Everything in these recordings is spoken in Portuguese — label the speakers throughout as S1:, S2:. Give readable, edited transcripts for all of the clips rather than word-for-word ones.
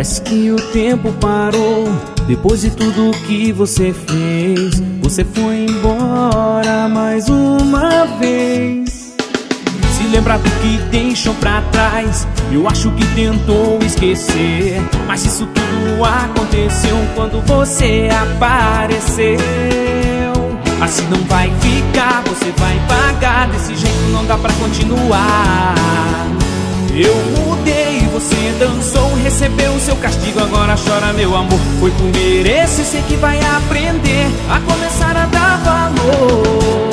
S1: Parece que o tempo parou. Depois de tudo que você fez, você foi embora mais uma vez. Se lembrar do que deixou pra trás, eu acho que tentou esquecer, mas isso tudo aconteceu quando você apareceu. Assim não vai ficar, você vai pagar. Desse jeito não dá pra continuar. Eu mudei, você dançou, recebeu o seu castigo, agora chora, meu amor. Foi por merecer, sei que vai aprender a começar a dar valor.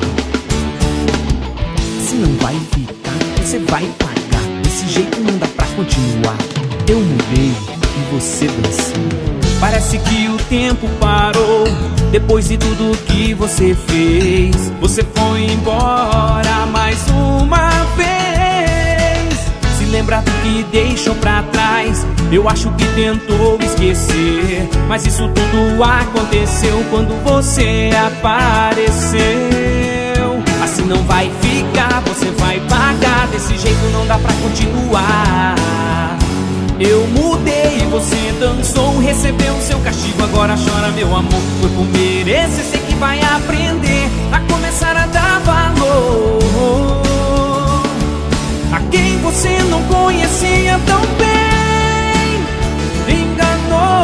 S1: Se não vai ficar, você vai pagar. Desse jeito não dá pra continuar. Eu mudei e você dançou. Parece que o tempo parou. Depois de tudo que você fez, você foi embora mais uma vez. Se lembrar do que deixou pra trás, eu acho que tentou esquecer, mas isso tudo aconteceu quando você apareceu. Assim não vai ficar, você vai pagar. Desse jeito não dá pra continuar. Eu mudei, você dançou, recebeu o seu castigo, agora chora, meu amor. Foi por merecer, sei que vai aprender a começar a dar valor a quem você não conhecia tão bem. Enganou,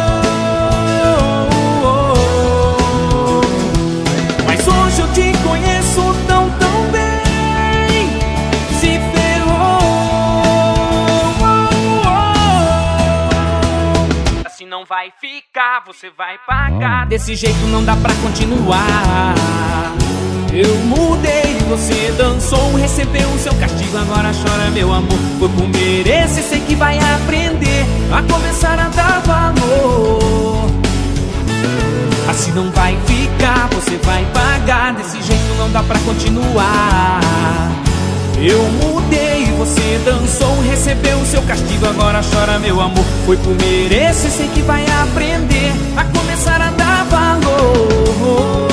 S1: mas hoje eu te conheço tão bem. Se não vai ficar, você vai pagar. Desse jeito não dá pra continuar. Eu mudei, você dançou, recebeu o seu castigo, agora chora, meu amor. Foi por merecer, sei que vai aprender a começar a dar valor. Assim não vai ficar, você vai pagar. Desse jeito não dá pra continuar. Eu mudei, você dançou, recebeu o seu castigo, agora chora, meu amor. Foi por merecer, sei que vai aprender a começar a dar valor.